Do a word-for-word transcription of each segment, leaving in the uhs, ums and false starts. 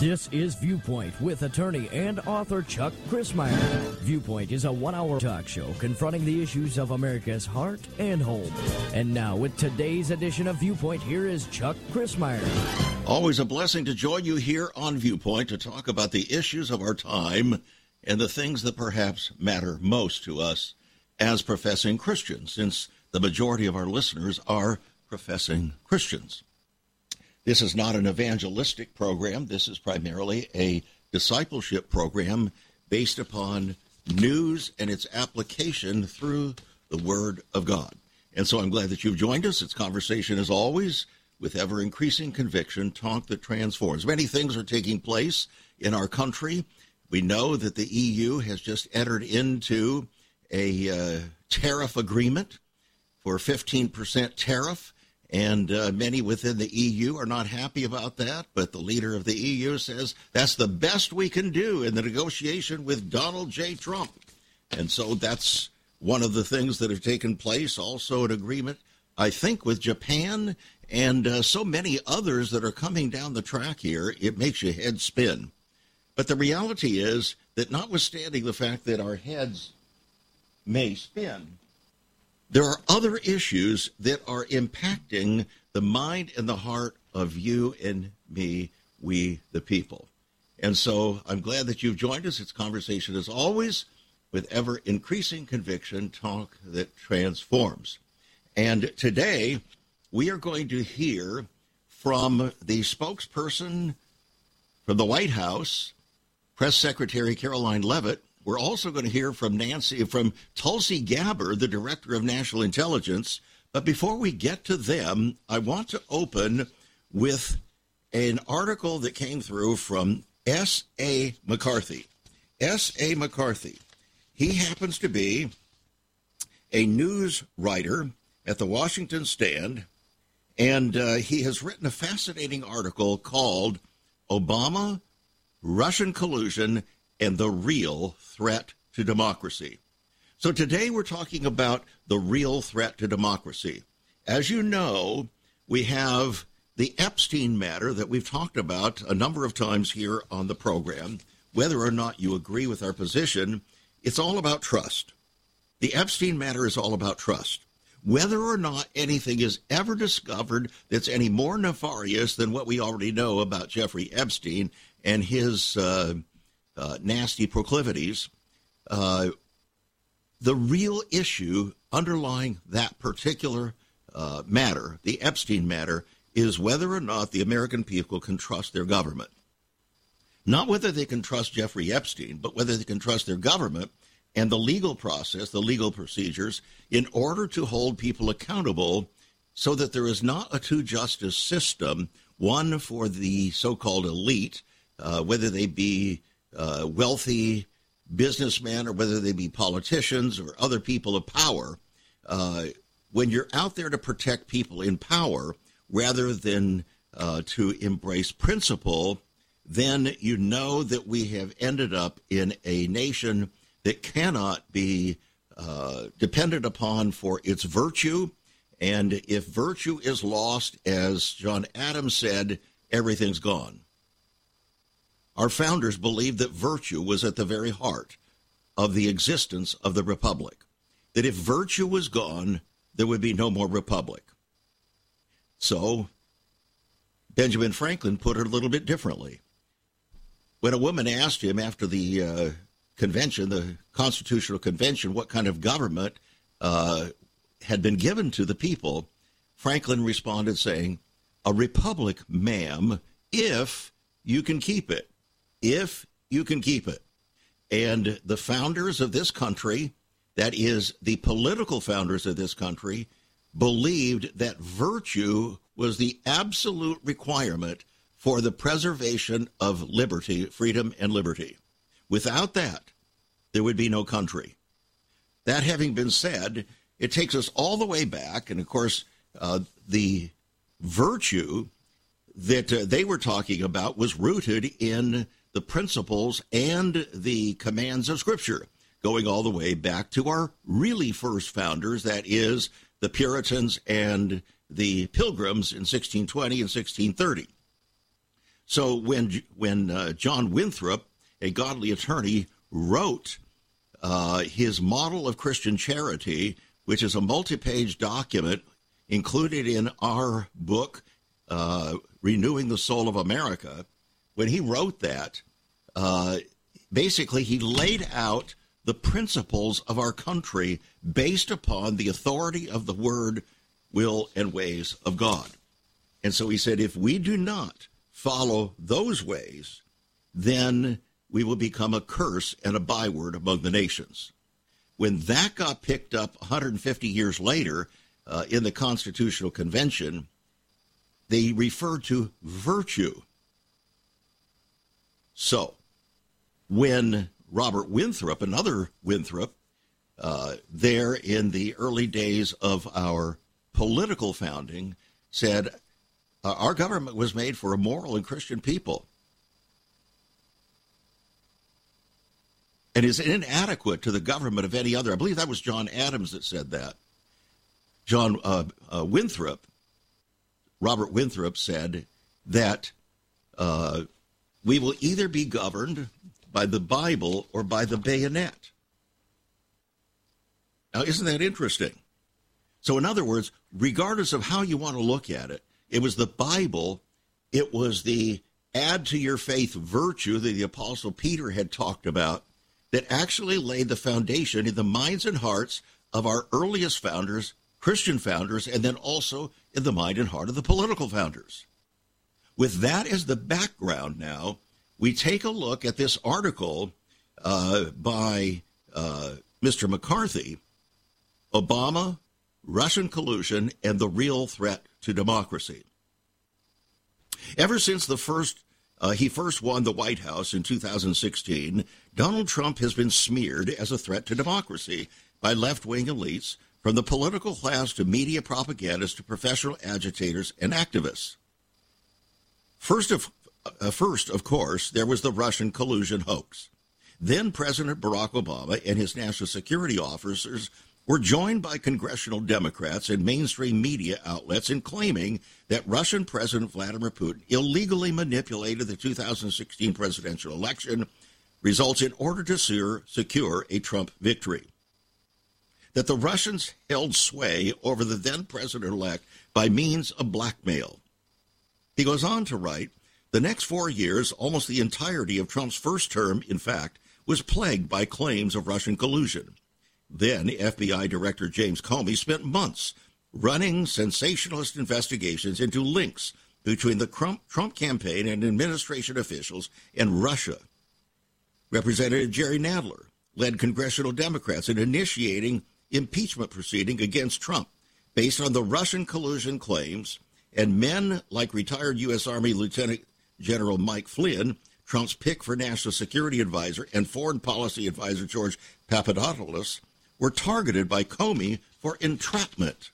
This is Viewpoint with attorney and author Chuck Crismier. Viewpoint is a one-hour talk show confronting the issues of America's heart and home. And now, with today's edition of Viewpoint, here is Chuck Crismier. Always a blessing to join you here on Viewpoint to talk about the issues of our time and the things that perhaps matter most to us as professing Christians, since the majority of our listeners are professing Christians. This is not an evangelistic program. This is primarily a discipleship program based upon news and its application through the Word of God. And so I'm glad that you've joined us. It's conversation, as always, with ever-increasing conviction, talk that transforms. Many things are taking place in our country. We know that the E U has just entered into a uh, tariff agreement for fifteen percent tariff. And uh, many within the E U are not happy about that, but the leader of the E U says that's the best we can do in the negotiation with Donald J. Trump. And so that's one of the things that have taken place. Also an agreement, I think, with Japan and uh, so many others that are coming down the track here. It makes your head spin. But the reality is that notwithstanding the fact that our heads may spin, there are other issues that are impacting the mind and the heart of you and me, we the people. And so I'm glad that you've joined us. It's conversation, as always, with ever-increasing conviction, talk that transforms. And today we are going to hear from the spokesperson from the White House, Press Secretary Karoline Leavitt. We're also going to hear from Nancy, from Tulsi Gabbard, the Director of National Intelligence. But before we get to them, I want to open with an article that came through from S A McCarthy. S A McCarthy. He happens to be a news writer at the Washington Stand, and uh, he has written a fascinating article called Obama, Russian Collusion, and the Real Threat to Democracy. So today we're talking about the real threat to democracy. As you know, we have the Epstein matter that we've talked about a number of times here on the program. Whether or not you agree with our position, it's all about trust. The Epstein matter is all about trust. Whether or not anything is ever discovered that's any more nefarious than what we already know about Jeffrey Epstein and his uh, Uh, nasty proclivities, uh, the real issue underlying that particular uh, matter, the Epstein matter, is whether or not the American people can trust their government. Not whether they can trust Jeffrey Epstein, but whether they can trust their government and the legal process, the legal procedures, in order to hold people accountable so that there is not a two-justice system, one for the so-called elite, uh, whether they be Uh, wealthy businessmen or whether they be politicians or other people of power. Uh, when you're out there to protect people in power rather than uh, to embrace principle, then you know that we have ended up in a nation that cannot be uh, depended upon for its virtue. And if virtue is lost, as John Adams said, everything's gone. Our founders believed that virtue was at the very heart of the existence of the republic, that if virtue was gone, there would be no more republic. So Benjamin Franklin put it a little bit differently. When a woman asked him after the uh, convention, the Constitutional Convention, what kind of government uh, had been given to the people, Franklin responded saying, "A republic, ma'am, if you can keep it. If you can keep it." And the founders of this country, that is, the political founders of this country, believed that virtue was the absolute requirement for the preservation of liberty, freedom, and liberty. Without that, there would be no country. That having been said, it takes us all the way back, and of course, uh, the virtue that uh, they were talking about was rooted in the principles and the commands of Scripture, going all the way back to our really first founders, that is, the Puritans and the Pilgrims in sixteen twenty and sixteen thirty. So when when uh, John Winthrop, a godly attorney, wrote uh, his model of Christian charity, which is a multi-page document included in our book, uh, Renewing the Soul of America, when he wrote that, uh, basically he laid out the principles of our country based upon the authority of the word, will, and ways of God. And so he said, if we do not follow those ways, then we will become a curse and a byword among the nations. When that got picked up one hundred fifty years later uh, in the Constitutional Convention, they referred to virtue. So when Robert Winthrop, another Winthrop, uh, there in the early days of our political founding, said uh, our government was made for a moral and Christian people and is inadequate to the government of any other. I believe that was John Adams that said that. John uh, uh, Winthrop, Robert Winthrop said that uh, we will either be governed by the Bible or by the bayonet. Now, isn't that interesting? So in other words, regardless of how you want to look at it, it was the Bible, it was the add to your faith virtue that the Apostle Peter had talked about that actually laid the foundation in the minds and hearts of our earliest founders, Christian founders, and then also in the mind and heart of the political founders. With that as the background now, we take a look at this article uh, by uh, Mister McCarthy, Obama, Russian collusion, and the real threat to democracy. Ever since the first uh, he first won the White House in two thousand sixteen, Donald Trump has been smeared as a threat to democracy by left-wing elites, from the political class to media propagandists to professional agitators and activists. First of uh, first, of course, there was the Russian collusion hoax. Then President Barack Obama and his national security officers were joined by congressional Democrats and mainstream media outlets in claiming that Russian President Vladimir Putin illegally manipulated the two thousand sixteen presidential election results in order to secure, secure a Trump victory. That the Russians held sway over the then president-elect by means of blackmail. He goes on to write, the next four years, almost the entirety of Trump's first term, in fact, was plagued by claims of Russian collusion. Then F B I Director James Comey spent months running sensationalist investigations into links between the Trump campaign and administration officials and Russia. Representative Jerry Nadler led congressional Democrats in initiating impeachment proceeding against Trump based on the Russian collusion claims, and men like retired U S. Army Lieutenant General Mike Flynn, Trump's pick for national security advisor, and foreign policy advisor George Papadopoulos were targeted by Comey for entrapment.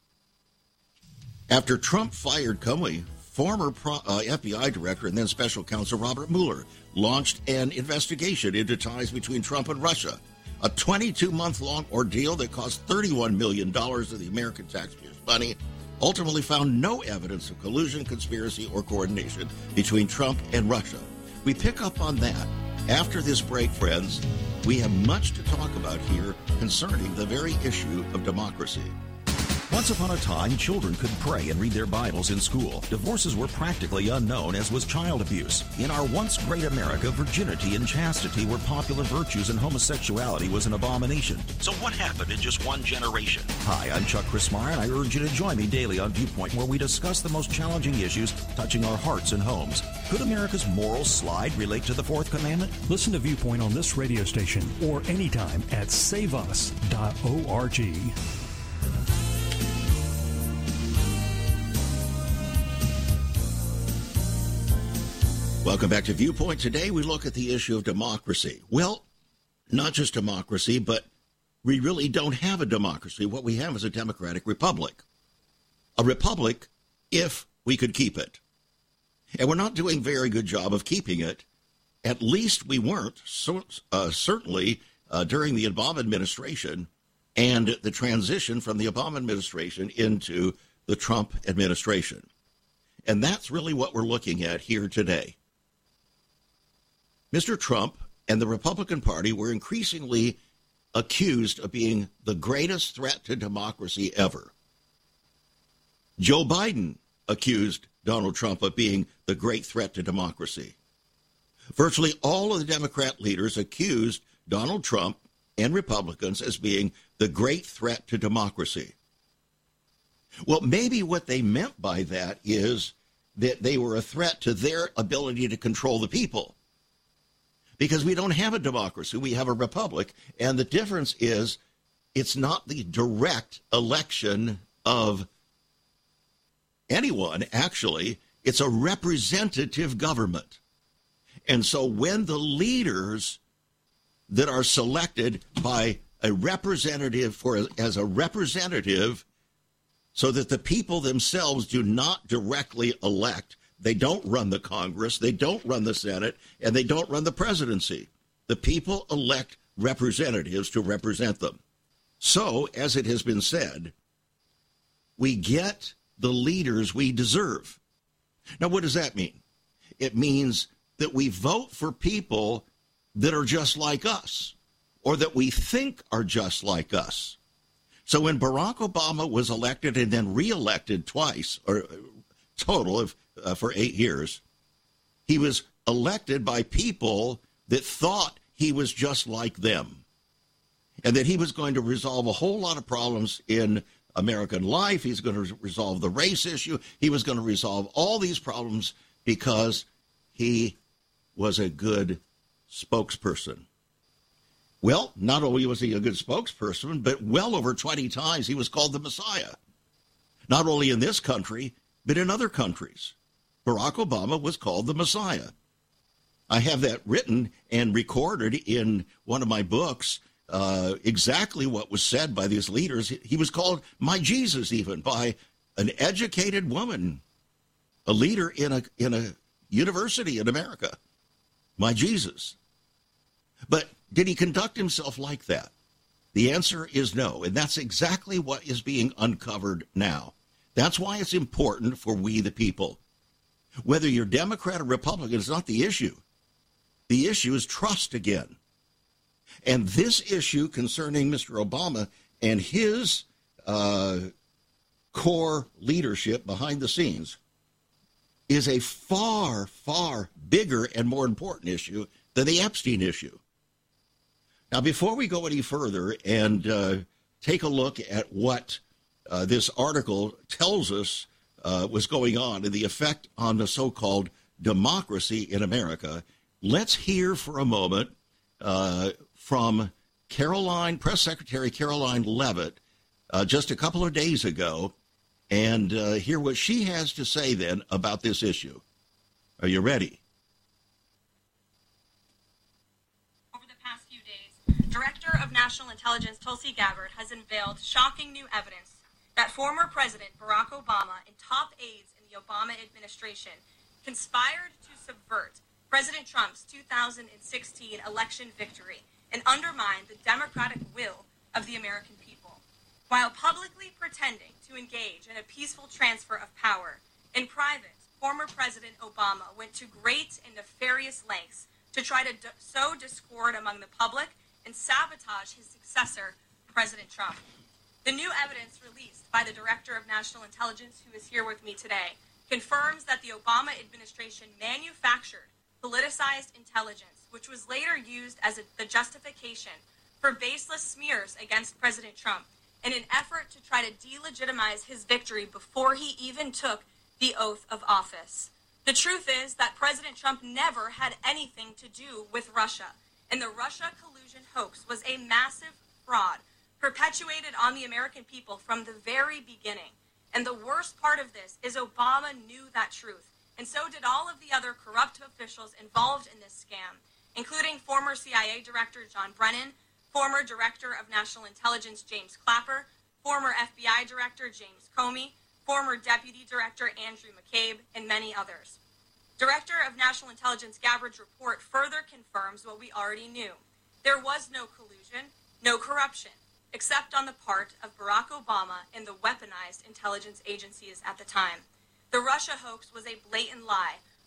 After Trump fired Comey, former Pro, uh, F B I director and then special counsel Robert Mueller launched an investigation into ties between Trump and Russia, a twenty-two month long ordeal that cost thirty-one million dollars of the American taxpayers' money, ultimately found no evidence of collusion, conspiracy, or coordination between Trump and Russia. We pick up on that. After this break, friends, we have much to talk about here concerning the very issue of democracy. Once upon a time, children could pray and read their Bibles in school. Divorces were practically unknown, as was child abuse. In our once great America, virginity and chastity were popular virtues, and homosexuality was an abomination. So what happened in just one generation? Hi, I'm Chuck Christmeyer, and I urge you to join me daily on Viewpoint, where we discuss the most challenging issues touching our hearts and homes. Could America's moral slide relate to the Fourth Commandment? Listen to Viewpoint on this radio station or anytime at save us dot org. Welcome back to Viewpoint. Today we look at the issue of democracy. Well, not just democracy, but we really don't have a democracy. What we have is a democratic republic. A republic if we could keep it. And we're not doing a very good job of keeping it. At least we weren't, so, uh, certainly uh, during the Obama administration and the transition from the Obama administration into the Trump administration. And that's really what we're looking at here today. Mister Trump and the Republican Party were increasingly accused of being the greatest threat to democracy ever. Joe Biden accused Donald Trump of being the great threat to democracy. Virtually all of the Democrat leaders accused Donald Trump and Republicans as being the great threat to democracy. Well, maybe what they meant by that is that they were a threat to their ability to control the people. Because we don't have a democracy, we have a republic, and the difference is it's not the direct election of anyone, actually. It's a representative government. And so when the leaders that are selected by a representative for as a representative, so that the people themselves do not directly elect, they don't run the Congress, they don't run the Senate, and they don't run the presidency. The people elect representatives to represent them. So, as it has been said, we get the leaders we deserve. Now, what does that mean? It means that we vote for people that are just like us, or that we think are just like us. So when Barack Obama was elected and then reelected twice, or total of uh, for eight years, he was elected by people that thought he was just like them, and that he was going to resolve a whole lot of problems in American life. He's going to resolve the race issue. He was going to resolve all these problems because he was a good spokesperson. Well, not only was he a good spokesperson, but well over twenty times he was called the Messiah. Not only in this country, but in other countries. Barack Obama was called the Messiah. I have that written and recorded in one of my books, uh, exactly what was said by these leaders. He was called my Jesus, even, by an educated woman, a leader in a in a university in America. My Jesus. But did he conduct himself like that? The answer is no, and that's exactly what is being uncovered now. That's why it's important for we the people. Whether you're Democrat or Republican is not the issue. The issue is trust again. And this issue concerning Mister Obama and his uh, core leadership behind the scenes is a far, far bigger and more important issue than the Epstein issue. Now, before we go any further and uh, take a look at what uh, this article tells us uh, was going on and the effect on the so-called democracy in America, let's hear for a moment uh, from Caroline, Press Secretary Caroline Leavitt, uh, just a couple of days ago, and uh, hear what she has to say then about this issue. Are you ready? Director of National Intelligence Tulsi Gabbard has unveiled shocking new evidence that former President Barack Obama and top aides in the Obama administration conspired to subvert President Trump's two thousand sixteen election victory and undermine the democratic will of the American people. While publicly pretending to engage in a peaceful transfer of power, in private, former President Obama went to great and nefarious lengths to try to d- sow discord among the public and sabotage his successor, President Trump. The new evidence released by the Director of National Intelligence, who is here with me today, confirms that the Obama administration manufactured politicized intelligence, which was later used as a, the justification for baseless smears against President Trump in an effort to try to delegitimize his victory before he even took the oath of office. The truth is that President Trump never had anything to do with Russia, and the Russia collusion hoax was a massive fraud perpetuated on the American people from the very beginning. And the worst part of this is Obama knew that truth, and so did all of the other corrupt officials involved in this scam, including former C I A Director John Brennan, former Director of National Intelligence James Clapper, former F B I Director James Comey, former Deputy Director Andrew McCabe, and many others. Director of National Intelligence Gabbard's report further confirms what we already knew. There was no collusion, no corruption, except on the part of Barack Obama and the weaponized intelligence agencies at the time. The Russia hoax was a blatant lie,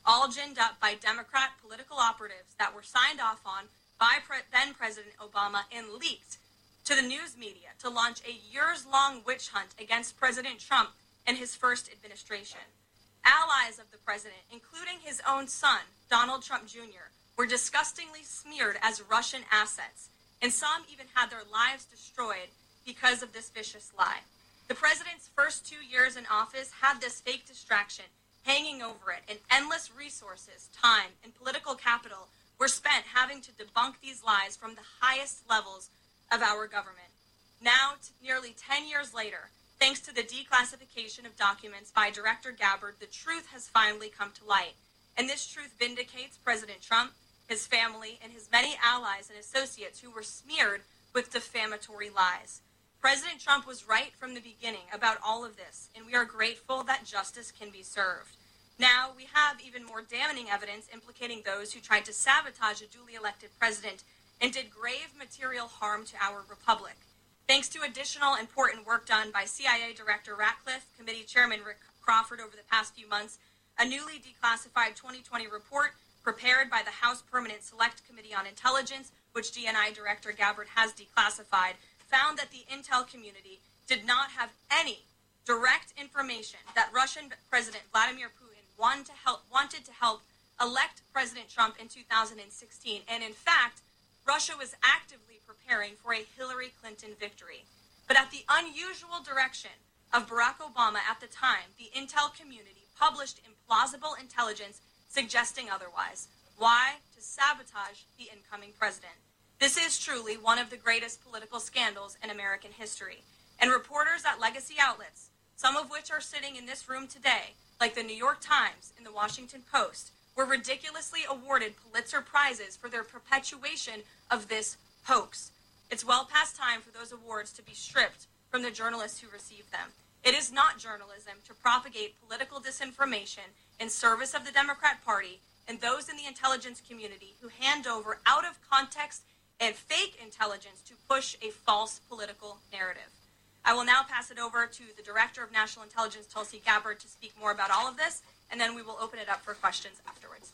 all ginned up by Democrat political operatives that were signed off on by pre- then-President Obama and leaked to the news media to launch a years-long witch hunt against President Trump and his first administration. Allies of the president, including his own son, Donald Trump Junior, were disgustingly smeared as Russian assets, and some even had their lives destroyed because of this vicious lie. The president's first two years in office had this fake distraction hanging over it, and endless resources, time, and political capital were spent having to debunk these lies from the highest levels of our government. Now, t- nearly ten years later, thanks to the declassification of documents by Director Gabbard, the truth has finally come to light. And this truth vindicates President Trump, his family, and his many allies and associates who were smeared with defamatory lies. President Trump was right from the beginning about all of this, and we are grateful that justice can be served. Now, we have even more damning evidence implicating those who tried to sabotage a duly elected president and did grave material harm to our republic. Thanks to additional important work done by C I A Director Ratcliffe, Committee Chairman Rick Crawford over the past few months, a newly declassified twenty twenty report prepared by the House Permanent Select Committee on Intelligence, which D N I Director Gabbard has declassified, found that the intel community did not have any direct information that Russian President Vladimir Putin wanted to help, wanted to help elect President Trump in two thousand sixteen. And in fact, Russia was actively preparing for a Hillary Clinton victory. But at the unusual direction of Barack Obama at the time, the intel community published implausible intelligence suggesting otherwise. Why? To sabotage the incoming president. This is truly one of the greatest political scandals in American history. And reporters at legacy outlets, some of which are sitting in this room today, like the New York Times and the Washington Post, were ridiculously awarded Pulitzer Prizes for their perpetuation of this hoax. It's well past time for those awards to be stripped from the journalists who receive them. It is not journalism to propagate political disinformation in service of the Democrat Party and those in the intelligence community who hand over out of context and fake intelligence to push a false political narrative. I will now pass it over to the Director of National Intelligence, Tulsi Gabbard, to speak more about all of this, and then we will open it up for questions afterwards.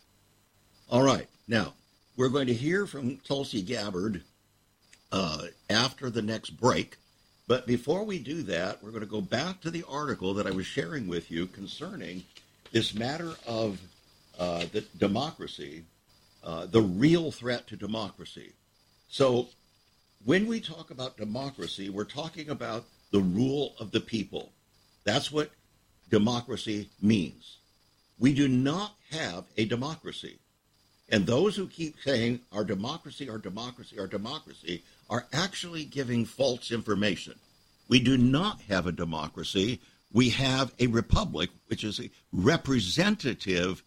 All right. Now, we're going to hear from Tulsi Gabbard uh, after the next break. But before we do that, we're going to go back to the article that I was sharing with you concerning this matter of uh, the democracy, uh, the real threat to democracy. So when we talk about democracy, we're talking about the rule of the people. That's what democracy means. We do not have a democracy. And those who keep saying our democracy, our democracy, our democracy are actually giving false information. We do not have a democracy. We have a republic, which is a representative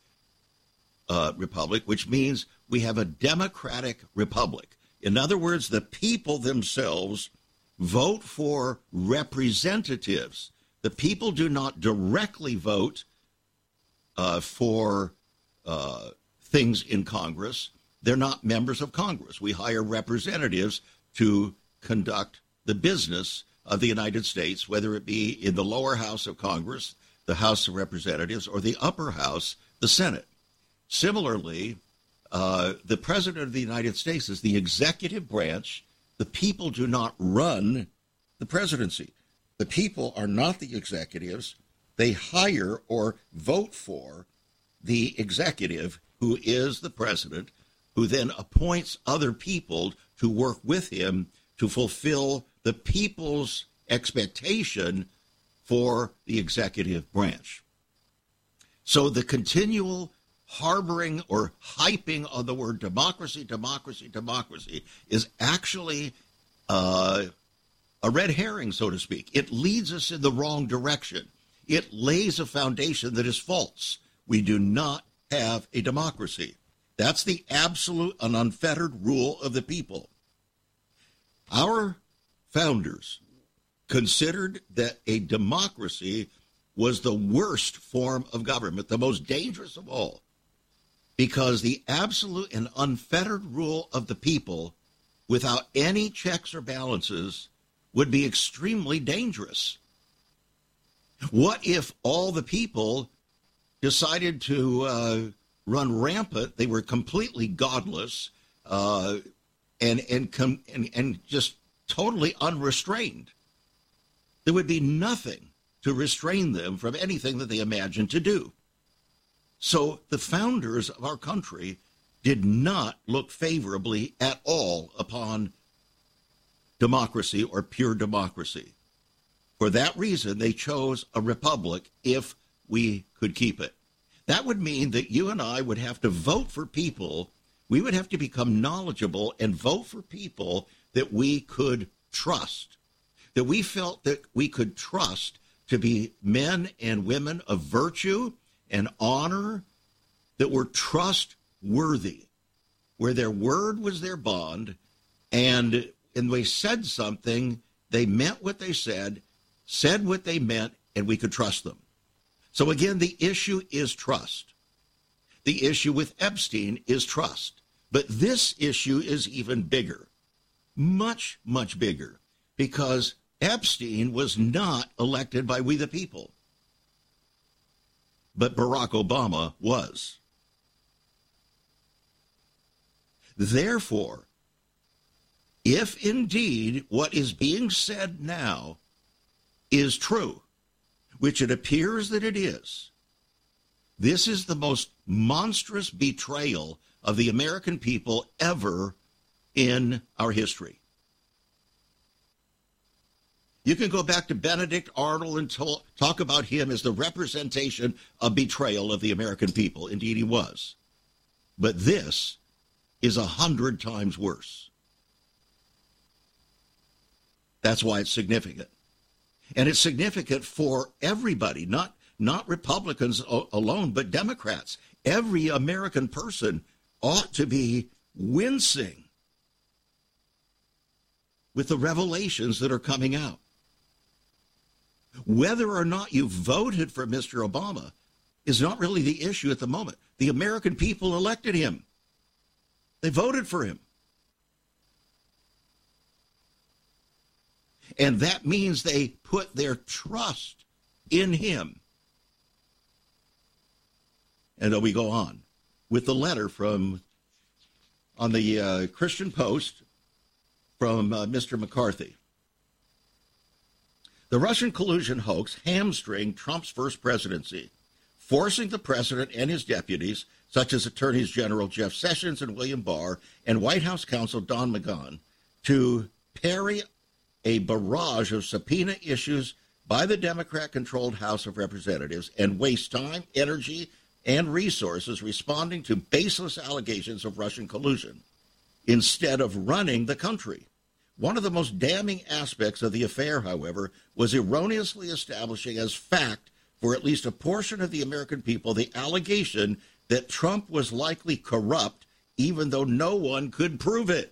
uh, republic, which means we have a democratic republic. In other words, the people themselves vote for representatives. The people do not directly vote uh, for uh, things in Congress. They're not members of Congress. We hire representatives to conduct the business of the United States, whether it be in the lower house of Congress, the House of Representatives, or the upper house, the Senate. Similarly, uh, the President of the United States is the executive branch. The people do not run the presidency. The people are not the executives. They hire or vote for the executive, who is the president, who then appoints other people to work with him to fulfill the people's expectation for the executive branch. So the continual harboring or hyping on the word democracy, democracy, democracy is actually uh, a red herring, so to speak. It leads us in the wrong direction. It lays a foundation that is false. We do not have a democracy. That's the absolute and unfettered rule of the people. Our founders considered that a democracy was the worst form of government, the most dangerous of all, because the absolute and unfettered rule of the people without any checks or balances would be extremely dangerous. What if all the people decided to uh, run rampant. They were completely godless uh, and, and, com- and, and just totally unrestrained. There would be nothing to restrain them from anything that they imagined to do. So the founders of our country did not look favorably at all upon democracy or pure democracy. For that reason, they chose a republic if we could keep it. That would mean that you and I would have to vote for people. We would have to become knowledgeable and vote for people that we could trust, that we felt that we could trust to be men and women of virtue and honor, that were trustworthy, where their word was their bond, and when they said something, they meant what they said, said what they meant, and we could trust them. So again, the issue is trust. The issue with Epstein is trust. But this issue is even bigger, much, much bigger, because Epstein was not elected by we the people, but Barack Obama was. Therefore, if indeed what is being said now is true, which it appears that it is, this is the most monstrous betrayal of the American people ever in our history. You can go back to Benedict Arnold and to- talk about him as the representation of betrayal of the American people. Indeed, he was. But this is a hundred times worse. That's why it's significant. And it's significant for everybody, not, not Republicans o- alone, but Democrats. Every American person ought to be wincing with the revelations that are coming out. Whether or not you voted for Mister Obama is not really the issue at the moment. The American people elected him. They voted for him. And that means they put their trust in him. And then we go on with the letter from, on the uh, Christian Post, from uh, Mister McCarthy. The Russian collusion hoax hamstringed Trump's first presidency, forcing the president and his deputies, such as Attorneys General Jeff Sessions and William Barr, and White House counsel Don McGahn, to parry a barrage of subpoena issues by the Democrat-controlled House of Representatives and waste time, energy, and resources responding to baseless allegations of Russian collusion, instead of running the country. One of the most damning aspects of the affair, however, was erroneously establishing as fact for at least a portion of the American people the allegation that Trump was likely corrupt, even though no one could prove it.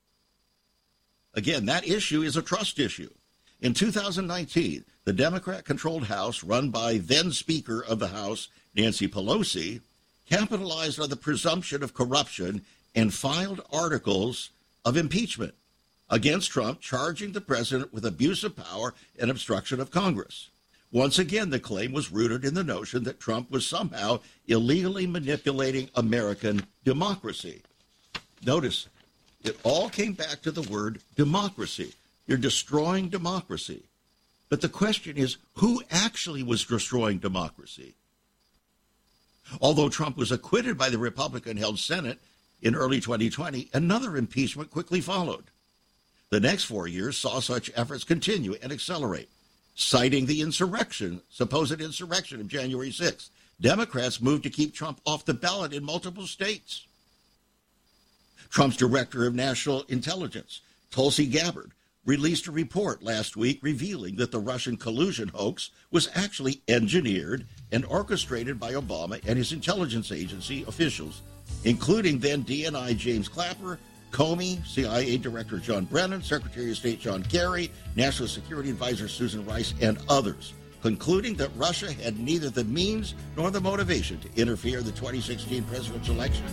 Again, that issue is a trust issue. In two thousand nineteen, the Democrat-controlled House, run by then-Speaker of the House, Nancy Pelosi, capitalized on the presumption of corruption and filed articles of impeachment against Trump, charging the president with abuse of power and obstruction of Congress. Once again, the claim was rooted in the notion that Trump was somehow illegally manipulating American democracy. Notice, it all came back to the word democracy. You're destroying democracy. But the question is, who actually was destroying democracy? Although Trump was acquitted by the Republican-held Senate in early twenty twenty, another impeachment quickly followed. The next four years saw such efforts continue and accelerate. Citing the insurrection, supposed insurrection of January sixth, Democrats moved to keep Trump off the ballot in multiple states. Trump's director of national intelligence, Tulsi Gabbard, released a report last week revealing that the Russian collusion hoax was actually engineered and orchestrated by Obama and his intelligence agency officials, including then D N I James Clapper, Comey, C I A Director John Brennan, Secretary of State John Kerry, National Security Advisor Susan Rice, and others, concluding that Russia had neither the means nor the motivation to interfere in the twenty sixteen presidential election,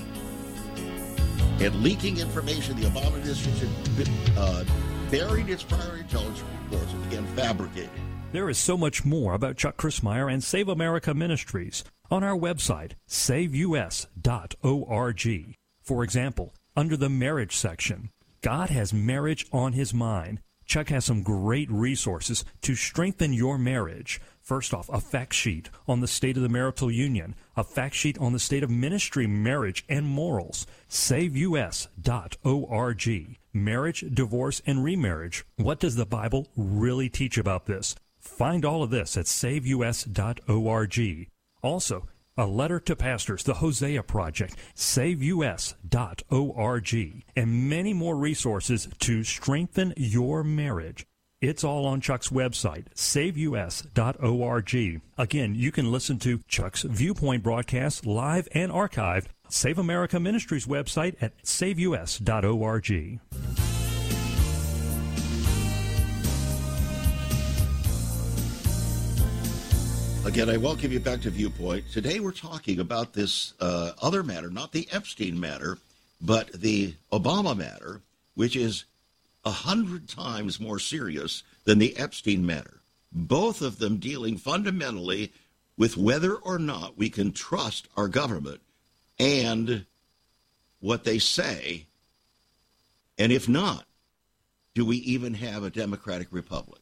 and leaking information the Obama administration uh, buried its prior intelligence reports and began fabricating. There is so much more about Chuck Crismier and Save America Ministries. on our website, save u s dot org. For example, under the marriage section, God has marriage on his mind. Chuck has some great resources to strengthen your marriage. First off, a fact sheet on the state of the marital union, a fact sheet on the state of ministry, marriage, and morals. save u s dot org. Marriage, divorce, and remarriage. What does the Bible really teach about this? Find all of this at save u s dot org. Also, a letter to pastors, the Hosea Project, save u s dot org, and many more resources to strengthen your marriage. It's all on Chuck's website, save u s dot org. Again, you can listen to Chuck's Viewpoint broadcast live and archived. Save America Ministries website at save u s dot org. Again, I welcome you back to Viewpoint. Today we're talking about this uh, other matter, not the Epstein matter, but the Obama matter, which is a hundred times more serious than the Epstein matter. Both of them dealing fundamentally with whether or not we can trust our government and what they say, and if not, do we even have a democratic republic?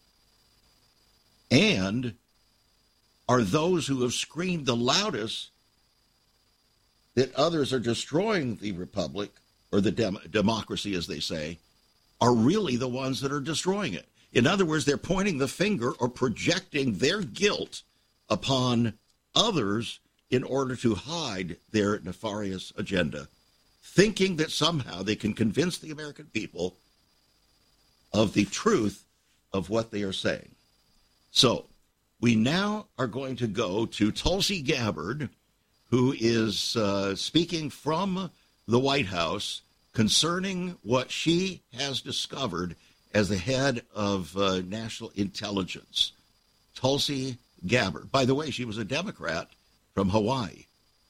And are those who have screamed the loudest that others are destroying the republic, or the dem- democracy, as they say, are really the ones that are destroying it? In other words, they're pointing the finger or projecting their guilt upon others in order to hide their nefarious agenda, thinking that somehow they can convince the American people of the truth of what they are saying. So, we now are going to go to Tulsi Gabbard, who is uh, speaking from the White House concerning what she has discovered as the head of uh, national intelligence. Tulsi Gabbard. By the way, she was a Democrat from Hawaii.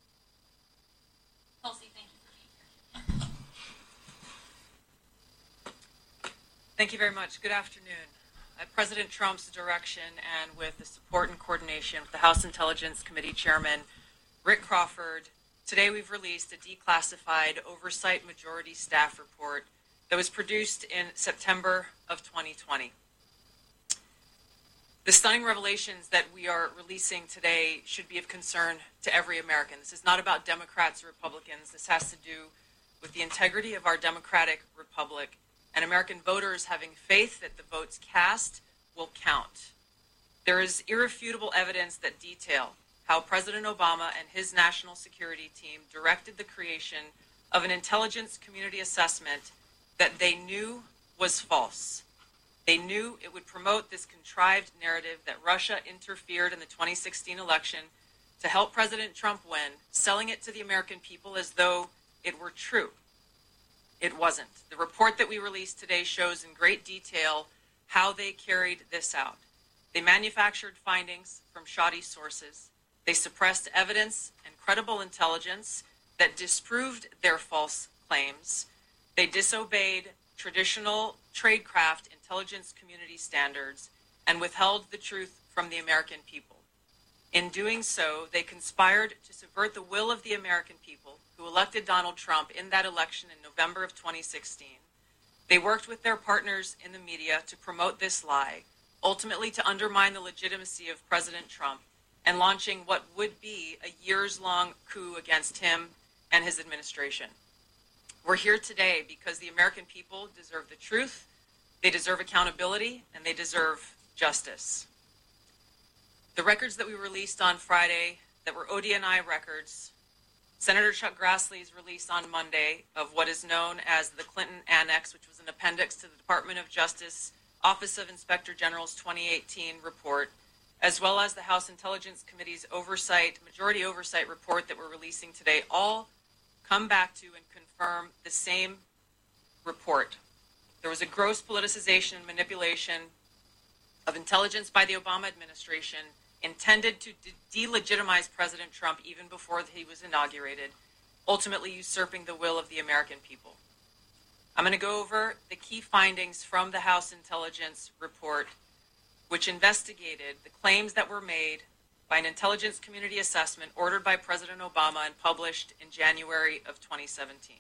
Tulsi, thank you for being here. Thank you very much. Good afternoon. At President Trump's direction and with the support and coordination with the House Intelligence Committee Chairman Rick Crawford, today we've released a declassified Oversight Majority Staff Report that was produced in September of twenty twenty. The stunning revelations that we are releasing today should be of concern to every American. This is not about Democrats or Republicans. This has to do with the integrity of our democratic republic and American voters having faith that the votes cast will count. There is irrefutable evidence that detail how President Obama and his national security team directed the creation of an intelligence community assessment that they knew was false. They knew it would promote this contrived narrative that Russia interfered in the twenty sixteen election to help President Trump win, selling it to the American people as though it were true. It wasn't. The report that we released today shows in great detail how they carried this out. They manufactured findings from shoddy sources. They suppressed evidence and credible intelligence that disproved their false claims. They disobeyed traditional tradecraft intelligence community standards and withheld the truth from the American people. In doing so, they conspired to subvert the will of the American people who elected Donald Trump in that election in November of twenty sixteen. They worked with their partners in the media to promote this lie, ultimately to undermine the legitimacy of President Trump and launching what would be a years-long coup against him and his administration. We're here today because the American people deserve the truth, they deserve accountability, and they deserve justice. The records that we released on Friday that were O D N I records, Senator Chuck Grassley's release on Monday of what is known as the Clinton Annex, which was an appendix to the Department of Justice Office of Inspector General's twenty eighteen report, as well as the House Intelligence Committee's oversight, majority oversight report that we're releasing today, all come back to and confirm the same report. There was a gross politicization and manipulation of intelligence by the Obama administration intended to de- delegitimize President Trump even before he was inaugurated, ultimately usurping the will of the American people. I'm going to go over the key findings from the House Intelligence report, which investigated the claims that were made by an intelligence community assessment ordered by President Obama and published in January of twenty seventeen.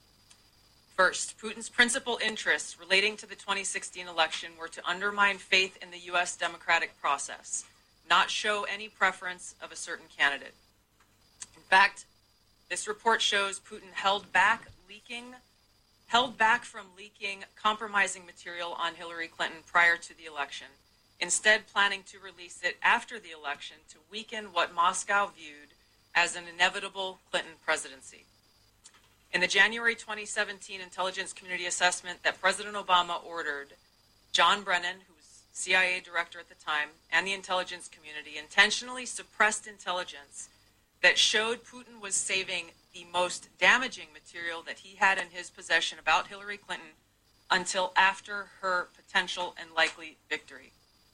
First, Putin's principal interests relating to the twenty sixteen election were to undermine faith in the U S democratic process, not show any preference of a certain candidate. In fact, this report shows Putin held back leaking, held back from leaking compromising material on Hillary Clinton prior to the election, instead planning to release it after the election to weaken what Moscow viewed as an inevitable Clinton presidency. In the January twenty seventeen intelligence community assessment that President Obama ordered, John Brennan, who was C I A director at the time, and the intelligence community intentionally suppressed intelligence that showed Putin was saving the most damaging material that he had in his possession about Hillary Clinton until after her potential and likely victory.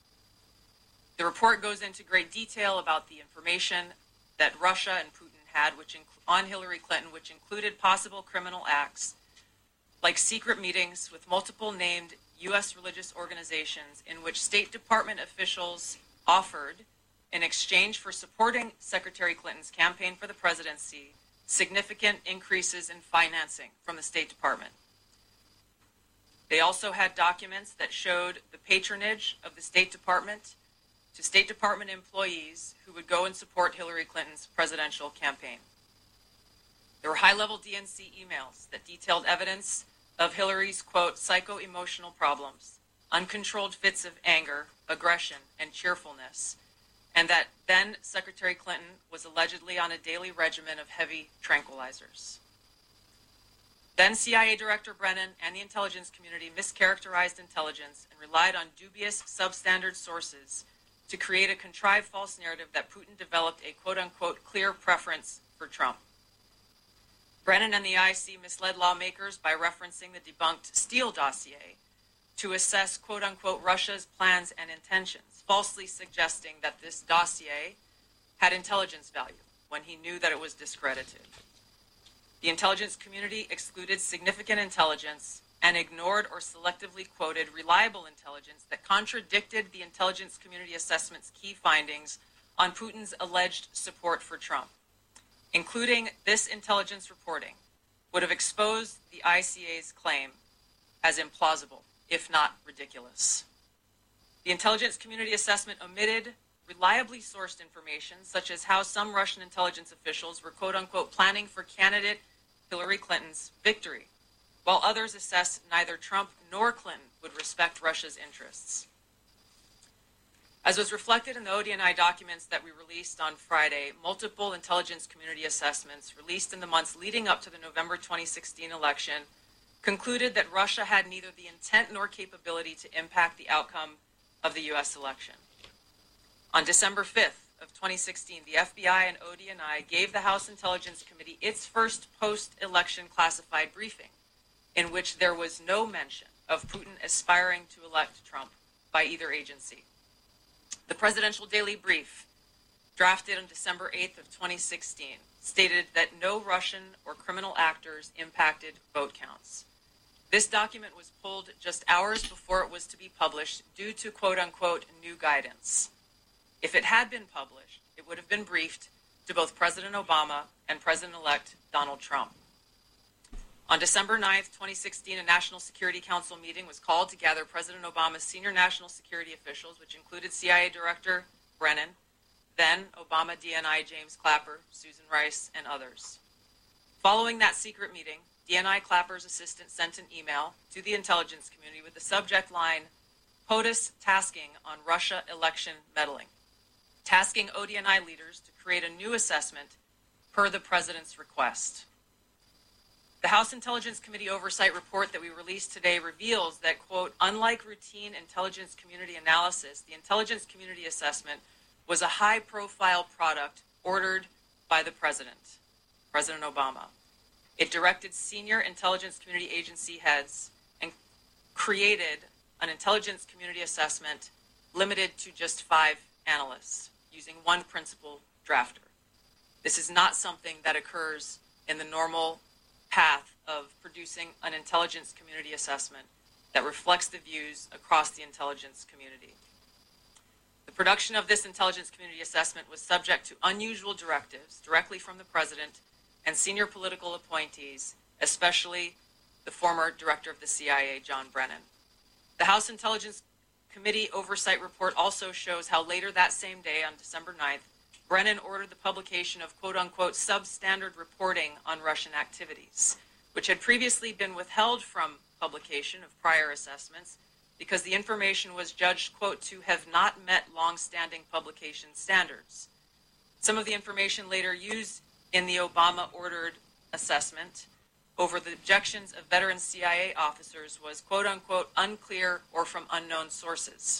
The report goes into great detail about the information that Russia and Putin had which inc- on Hillary Clinton, which included possible criminal acts like secret meetings with multiple named U S religious organizations in which State Department officials offered, in exchange for supporting Secretary Clinton's campaign for the presidency, significant increases in financing from the State Department. They also had documents that showed the patronage of the State Department to State Department employees who would go and support Hillary Clinton's presidential campaign. There were high-level D N C emails that detailed evidence of Hillary's, quote, psycho-emotional problems, uncontrolled fits of anger, aggression, and cheerfulness, and that then Secretary Clinton was allegedly on a daily regimen of heavy tranquilizers. Then C I A Director Brennan and the intelligence community mischaracterized intelligence and relied on dubious substandard sources to create a contrived false narrative that Putin developed a quote-unquote clear preference for Trump. Brennan and the I C misled lawmakers by referencing the debunked Steele dossier to assess quote-unquote Russia's plans and intentions, falsely suggesting that this dossier had intelligence value when he knew that it was discredited. The intelligence community excluded significant intelligence and ignored or selectively quoted reliable intelligence that contradicted the intelligence community assessment's key findings on Putin's alleged support for Trump. Including this intelligence reporting would have exposed the I C A's claim as implausible, if not ridiculous. The intelligence community assessment omitted reliably sourced information, such as how some Russian intelligence officials were quote-unquote planning for candidate Hillary Clinton's victory, while others assessed neither Trump nor Clinton would respect Russia's interests. As was reflected in the O D N I documents that we released on Friday, multiple intelligence community assessments released in the months leading up to the November twenty sixteen election concluded that Russia had neither the intent nor capability to impact the outcome of the U S election. On December fifth of twenty sixteen, the F B I and O D N I gave the House Intelligence Committee its first post-election classified briefing, in which there was no mention of Putin aspiring to elect Trump by either agency. The Presidential Daily Brief, drafted on December eighth of twenty sixteen, stated that no Russian or criminal actors impacted vote counts. This document was pulled just hours before it was to be published due to quote-unquote new guidance. If it had been published, it would have been briefed to both President Obama and President-elect Donald Trump. On December ninth, twenty sixteen, a National Security Council meeting was called to gather President Obama's senior national security officials, which included C I A Director Brennan, then Obama D N I James Clapper, Susan Rice, and others. Following that secret meeting, D N I Clapper's assistant sent an email to the intelligence community with the subject line, POTUS tasking on Russia election meddling, tasking O D N I leaders to create a new assessment per the president's request. The House Intelligence Committee Oversight Report that we released today reveals that, quote, unlike routine intelligence community analysis, the intelligence community assessment was a high-profile product ordered by the president, President Obama. It directed senior intelligence community agency heads and created an intelligence community assessment limited to just five analysts, using one principal drafter. This is not something that occurs in the normal path of producing an intelligence community assessment that reflects the views across the intelligence community. The production of this intelligence community assessment was subject to unusual directives directly from the president and senior political appointees, especially the former director of the C I A, John Brennan. The House Intelligence Committee Oversight Report also shows how later that same day, on December ninth, Brennan ordered the publication of quote-unquote substandard reporting on Russian activities, which had previously been withheld from publication of prior assessments because the information was judged, quote, to have not met long-standing publication standards. Some of the information later used in the Obama-ordered assessment over the objections of veteran C I A officers was, quote-unquote, unclear or from unknown sources.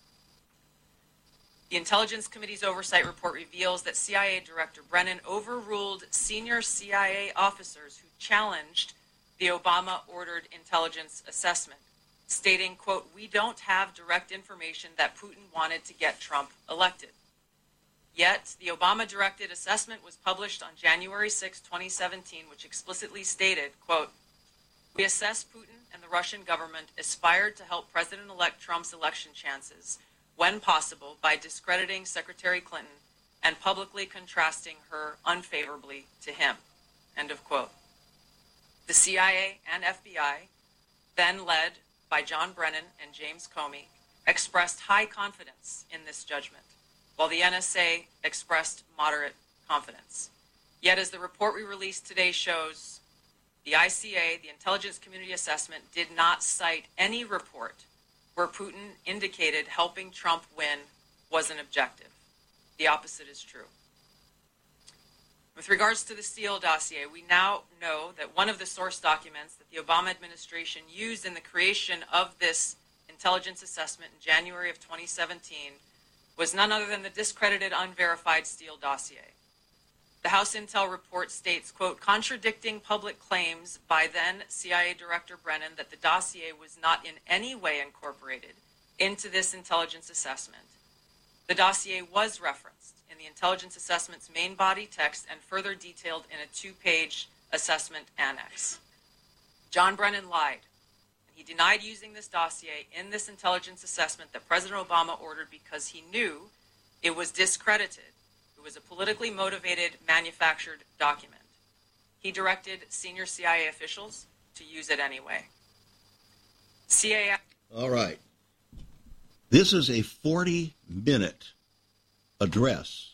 The Intelligence Committee's oversight report reveals that C I A Director Brennan overruled senior C I A officers who challenged the Obama-ordered intelligence assessment, stating, quote, we don't have direct information that Putin wanted to get Trump elected. Yet, the Obama-directed assessment was published on January sixth, twenty seventeen, which explicitly stated, quote, we assess Putin and the Russian government aspired to help President-elect Trump's election chances when possible by discrediting Secretary Clinton and publicly contrasting her unfavorably to him, end of quote. The C I A and F B I, then led by John Brennan and James Comey, expressed high confidence in this judgment, while the N S A expressed moderate confidence. Yet, as the report we released today shows, the I C A, the Intelligence Community Assessment, did not cite any report where Putin indicated helping Trump win was an objective. The opposite is true. With regards to the Steele dossier, we now know that one of the source documents that the Obama administration used in the creation of this intelligence assessment in January of twenty seventeen was none other than the discredited, unverified Steele dossier. The House Intel report states, quote, contradicting public claims by then C I A Director Brennan that the dossier was not in any way incorporated into this intelligence assessment. The dossier was referenced in the intelligence assessment's main body text and further detailed in a two-page assessment annex. John Brennan lied. He denied using this dossier in this intelligence assessment that President Obama ordered because he knew it was discredited. It was a politically motivated, manufactured document. He directed senior C I A officials to use it anyway. C I A... All right. This is a forty-minute address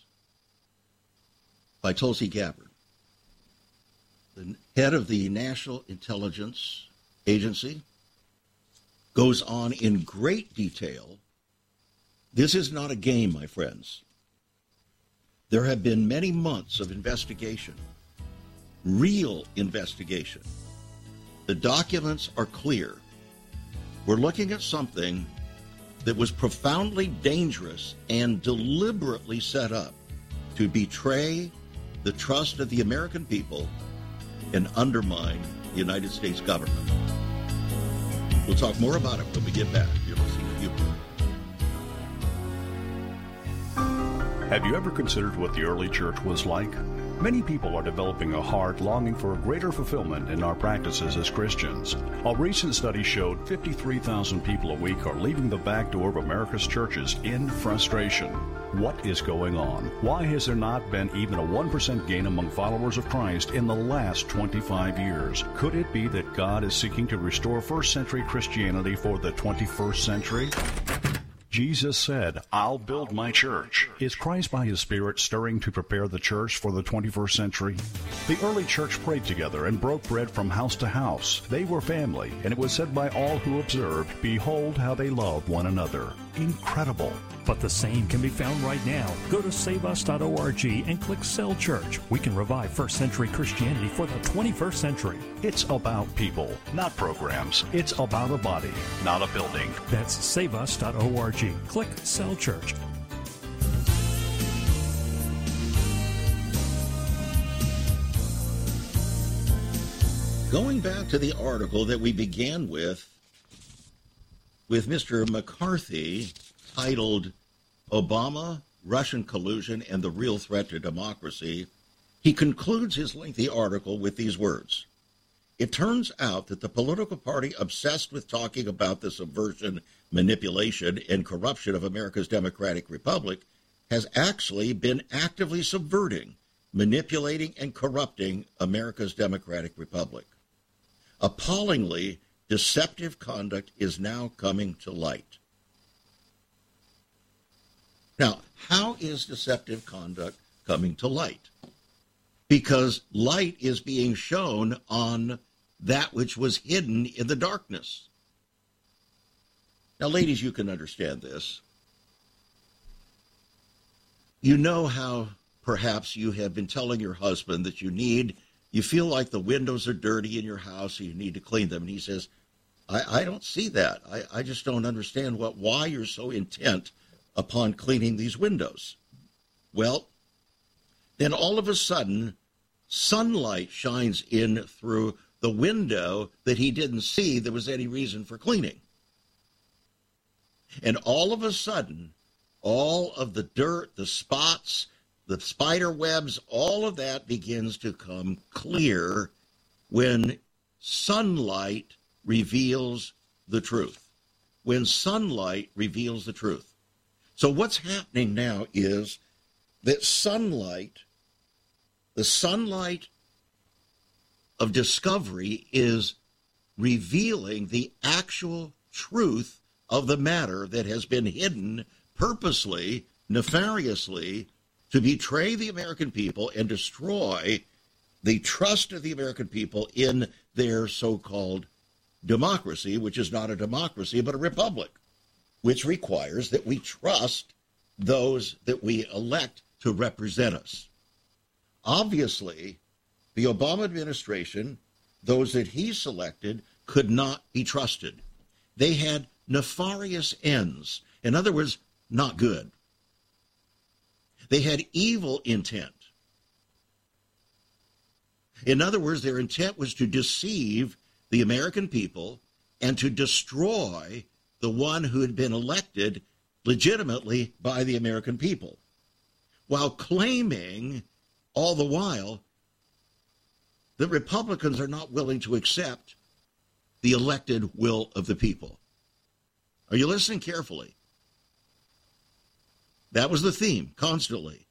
by Tulsi Gabbard, the head of the National Intelligence Agency, goes on in great detail. This is not a game, my friends. There have been many months of investigation, real investigation. The documents are clear. We're looking at something that was profoundly dangerous and deliberately set up to betray the trust of the American people and undermine the United States government. We'll talk more about it when we get back. You're listening to Viewpoint. Have you ever considered what the early church was like? Many people are developing a heart longing for a greater fulfillment in our practices as Christians. A recent study showed fifty-three thousand people a week are leaving the back door of America's churches in frustration. What is going on? Why has there not been even a one percent gain among followers of Christ in the last twenty-five years? Could it be that God is seeking to restore first century Christianity for the twenty-first century? Jesus said, I'll build my church. Is Christ by his Spirit stirring to prepare the church for the twenty-first century? The early church prayed together and broke bread from house to house. They were family, and it was said by all who observed, behold how they love one another. Incredible. But the same can be found right now. Go to save us dot org and click Cell Church. We can revive first century Christianity for the twenty-first century. It's about people, not programs. It's about a body, not a building. That's save us dot org. Click Cell Church. Going back to the article that we began with, with Mister McCarthy, titled Obama, Russian Collusion, and the Real Threat to Democracy, he concludes his lengthy article with these words. It turns out that the political party obsessed with talking about the subversion, manipulation, and corruption of America's democratic republic has actually been actively subverting, manipulating, and corrupting America's democratic republic. Appallingly, deceptive conduct is now coming to light. Now, how is deceptive conduct coming to light? Because light is being shown on that which was hidden in the darkness. Now, ladies, you can understand this. You know how perhaps you have been telling your husband that you need, you feel like the windows are dirty in your house, so you need to clean them. And he says, I, I don't see that. I, I just don't understand what why you're so intent upon cleaning these windows. Well, then all of a sudden, sunlight shines in through the window that he didn't see there was any reason for cleaning. And all of a sudden, all of the dirt, the spots, the spider webs, all of that begins to come clear when sunlight reveals the truth. When sunlight reveals the truth. So what's happening now is that sunlight, the sunlight of discovery is revealing the actual truth of the matter that has been hidden purposely, nefariously, to betray the American people and destroy the trust of the American people in their so-called democracy, which is not a democracy but a republic, which requires that we trust those that we elect to represent us. Obviously, the Obama administration, those that he selected, could not be trusted. They had nefarious ends. In other words, not good. They had evil intent. In other words, their intent was to deceive the American people and to destroy the one who had been elected legitimately by the American people, while claiming all the while that Republicans are not willing to accept the elected will of the people. Are you listening carefully? That was the theme, constantly.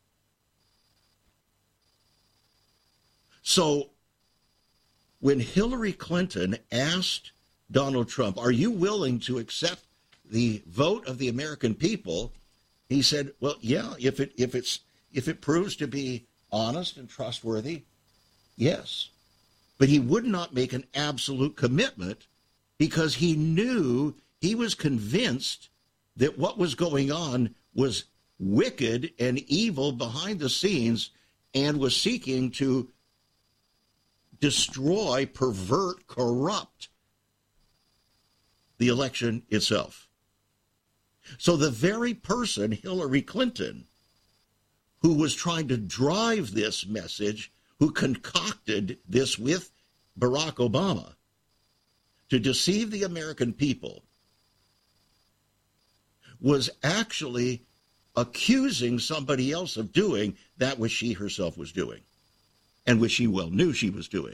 So when Hillary Clinton asked Donald Trump, are you willing to accept the vote of the American people? He said, well, yeah, if it if it's if it proves to be honest and trustworthy, yes. But he would not make an absolute commitment because he knew, he was convinced that what was going on was wicked and evil behind the scenes and was seeking to destroy, pervert, corrupt the election itself. So the very person, Hillary Clinton, who was trying to drive this message, who concocted this with Barack Obama to deceive the American people, was actually accusing somebody else of doing that which she herself was doing, and which she well knew she was doing.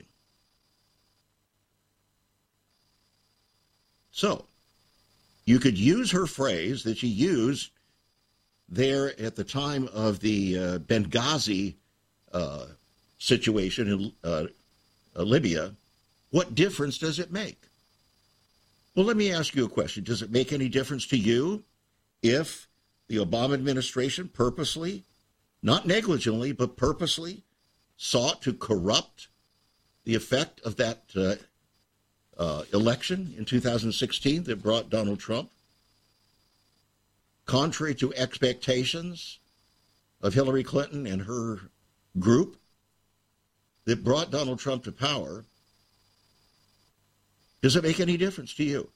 So, you could use her phrase that she used there at the time of the uh, Benghazi uh, situation in uh, uh, Libya. What difference does it make? Well, let me ask you a question. Does it make any difference to you if the Obama administration purposely, not negligently, but purposely sought to corrupt the effect of that uh, uh, election in two thousand sixteen that brought Donald Trump, contrary to expectations of Hillary Clinton and her group, that brought Donald Trump to power? Does it make any difference to you?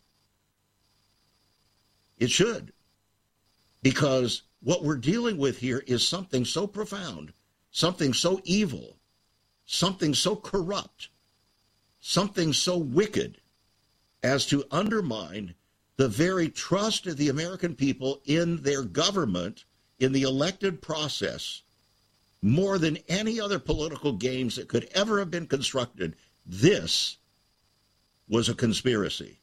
It should. Because what we're dealing with here is something so profound, something so evil, something so corrupt, something so wicked as to undermine the very trust of the American people in their government, in the elected process, more than any other political games that could ever have been constructed. This was a conspiracy.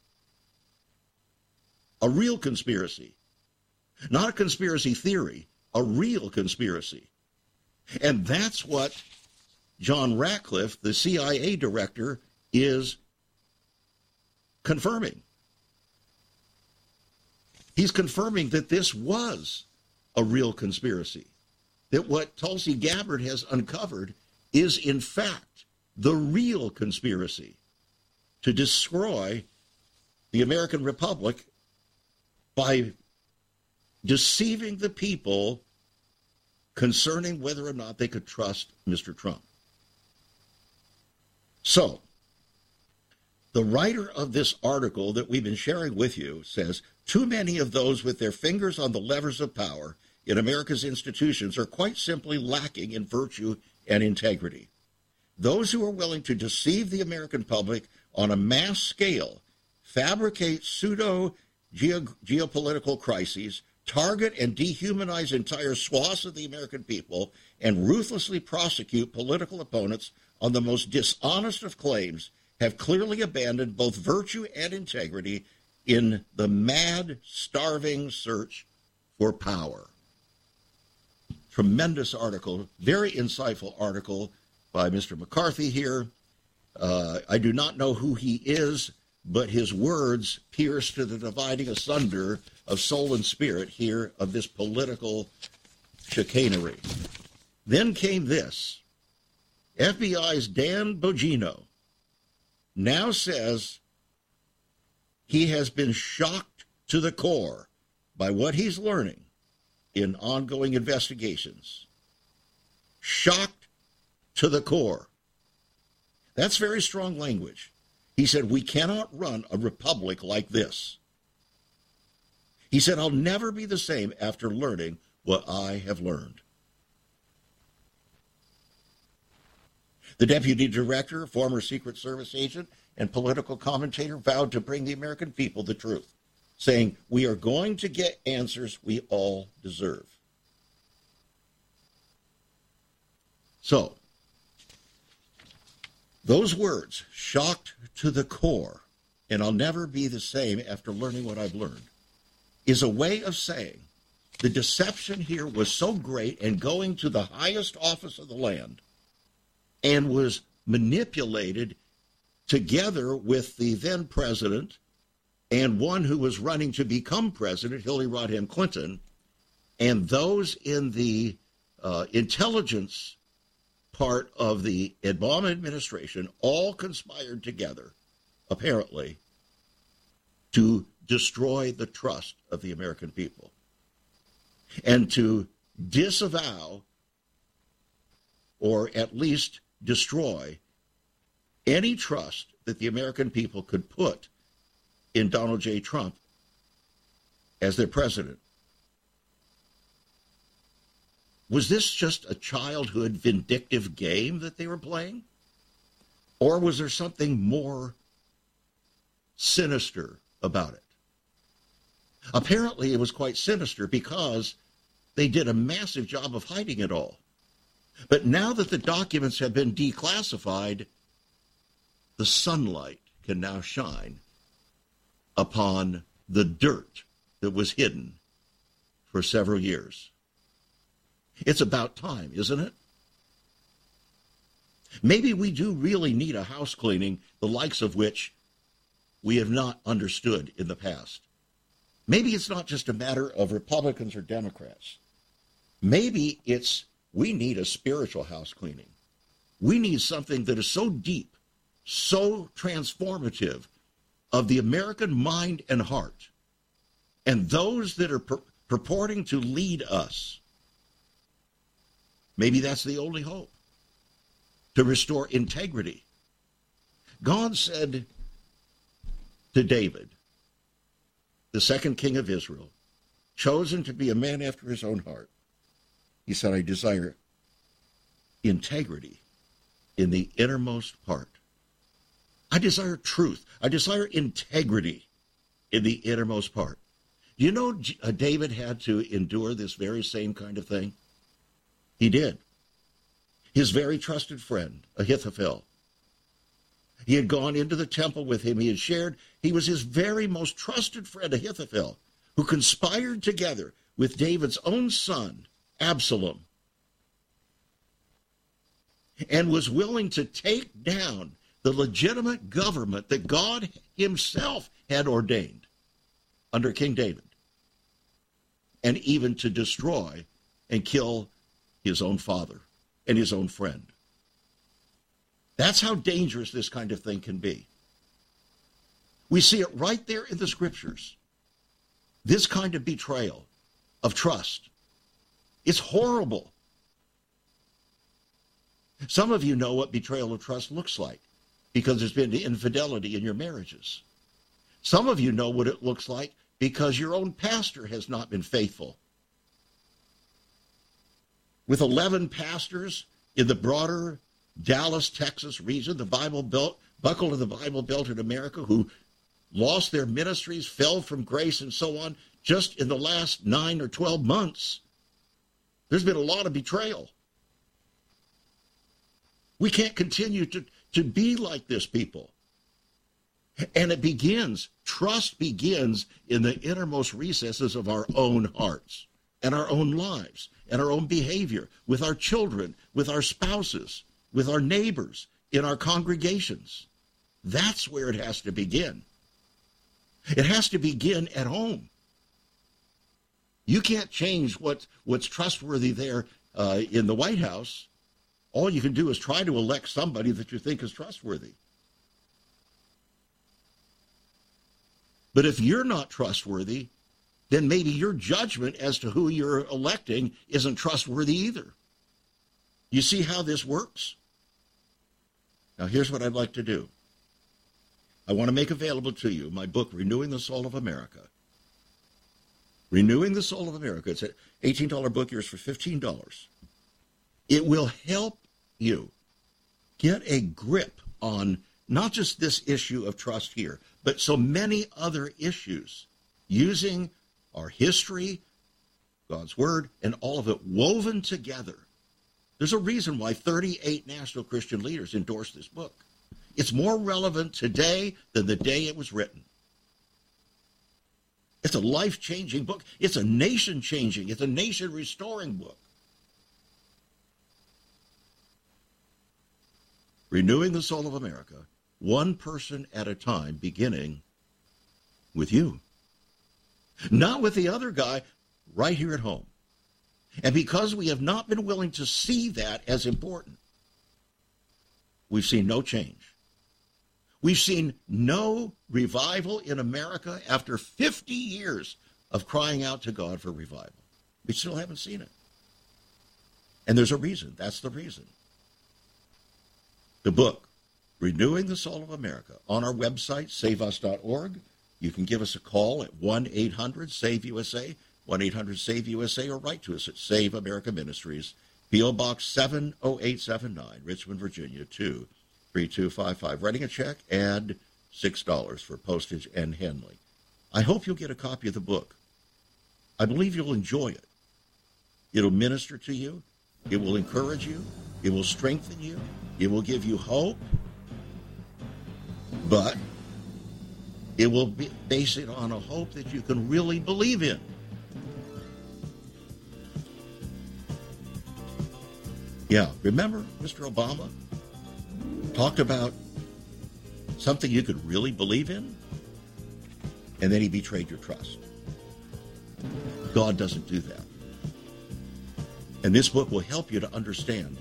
A real conspiracy. Not a conspiracy theory, a real conspiracy. And that's what John Ratcliffe, the C I A director, is confirming. He's confirming that this was a real conspiracy, that what Tulsi Gabbard has uncovered is, in fact, the real conspiracy to destroy the American Republic by deceiving the people concerning whether or not they could trust Mister Trump. So, the writer of this article that we've been sharing with you says, too many of those with their fingers on the levers of power in America's institutions are quite simply lacking in virtue and integrity. Those who are willing to deceive the American public on a mass scale, fabricate pseudo-geopolitical crises, target and dehumanize entire swaths of the American people, and ruthlessly prosecute political opponents on the most dishonest of claims have clearly abandoned both virtue and integrity in the mad, starving search for power. Tremendous article, very insightful article by Mister McCarthy here. Uh, I do not know who he is, but his words pierce to the dividing asunder of soul and spirit here of this political chicanery. Then came this. F B I's Dan Bongino now says he has been shocked to the core by what he's learning in ongoing investigations. Shocked to the core. That's very strong language. He said, we cannot run a republic like this. He said, I'll never be the same after learning what I have learned. The deputy director, former Secret Service agent, and political commentator vowed to bring the American people the truth, saying, we are going to get answers we all deserve. So, those words, shocked to the core, and I'll never be the same after learning what I've learned, is a way of saying the deception here was so great and going to the highest office of the land and was manipulated together with the then president and one who was running to become president, Hillary Rodham Clinton, and those in the uh, intelligence part of the Obama administration all conspired together, apparently, to destroy the trust of the American people and to disavow or at least destroy any trust that the American people could put in Donald J. Trump as their president. Was this just a childhood vindictive game that they were playing? Or was there something more sinister about it? Apparently it was quite sinister because they did a massive job of hiding it all. But now that the documents have been declassified, the sunlight can now shine upon the dirt that was hidden for several years. It's about time, isn't it? Maybe we do really need a house cleaning, the likes of which we have not understood in the past. Maybe it's not just a matter of Republicans or Democrats. Maybe it's we need a spiritual house cleaning. We need something that is so deep, so transformative of the American mind and heart, and those that are pur- purporting to lead us. Maybe that's the only hope, to restore integrity. God said to David, the second king of Israel, chosen to be a man after his own heart, he said, I desire integrity in the innermost part. I desire truth. I desire integrity in the innermost part. Do you know David had to endure this very same kind of thing? He did. His very trusted friend, Ahithophel, He had gone into the temple with him. He had shared. He was his very most trusted friend, Ahithophel, who conspired together with David's own son, Absalom, and was willing to take down the legitimate government that God himself had ordained under King David, and even to destroy and kill his own father and his own friend. That's how dangerous this kind of thing can be. We see it right there in the scriptures. This kind of betrayal of trust. It's horrible. Some of you know what betrayal of trust looks like because there's been infidelity in your marriages. Some of you know what it looks like because your own pastor has not been faithful. With eleven pastors in the broader Dallas, Texas region, the Bible Belt, buckle to the Bible Belt in America, who lost their ministries, fell from grace, and so on, just in the last nine or twelve months, there's been a lot of betrayal. We can't continue to, to be like this, people. And it begins, trust begins in the innermost recesses of our own hearts and our own lives and our own behavior with our children, with our spouses, with our neighbors, in our congregations. That's where it has to begin. It has to begin at home. You can't change what, what's trustworthy there uh, in the White House. All you can do is try to elect somebody that you think is trustworthy. But if you're not trustworthy, then maybe your judgment as to who you're electing isn't trustworthy either. You see how this works? Now, here's what I'd like to do. I want to make available to you my book, Renewing the Soul of America. Renewing the Soul of America. It's an eighteen dollars book, yours for fifteen dollars. It will help you get a grip on not just this issue of trust here, but so many other issues, using our history, God's Word, and all of it woven together. There's a reason why thirty-eight national Christian leaders endorsed this book. It's more relevant today than the day it was written. It's a life-changing book. It's a nation-changing, it's a nation-restoring book. Renewing the Soul of America, one person at a time, beginning with you. Not with the other guy right here at home. And because we have not been willing to see that as important, we've seen no change. We've seen no revival in America after fifty years of crying out to God for revival. We still haven't seen it. And there's a reason. That's the reason. The book, Renewing the Soul of America, on our website, save us dot org. You can give us a call at one eight hundred save U S A, one eight hundred save U S A, or write to us at Save America Ministries, P O Box seven oh eight seven nine, Richmond, Virginia, two three two five five. Writing a check, add six dollars for postage and handling. I hope you'll get a copy of the book. I believe you'll enjoy it. It'll minister to you. It will encourage you. It will strengthen you. It will give you hope. But it will be, base it on a hope that you can really believe in. Yeah, remember Mister Obama talked about something you could really believe in, and then he betrayed your trust. God doesn't do that. And this book will help you to understand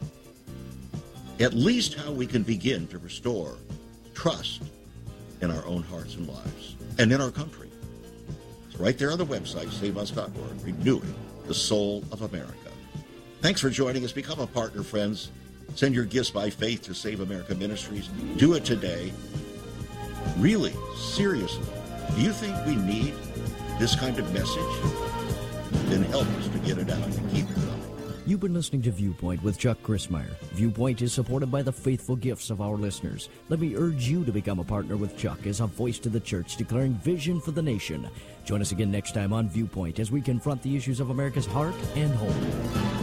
at least how we can begin to restore trust in our own hearts and lives and in our country. It's right there on the website, save us dot org, Renewing the Soul of America. Thanks for joining us. Become a partner, friends. Send your gifts by faith to Save America Ministries. Do it today. Really, seriously, do you think we need this kind of message? Then help us to get it out and keep it going. You've been listening to Viewpoint with Chuck Grissmeyer. Viewpoint is supported by the faithful gifts of our listeners. Let me urge you to become a partner with Chuck as a voice to the church declaring vision for the nation. Join us again next time on Viewpoint as we confront the issues of America's heart and home.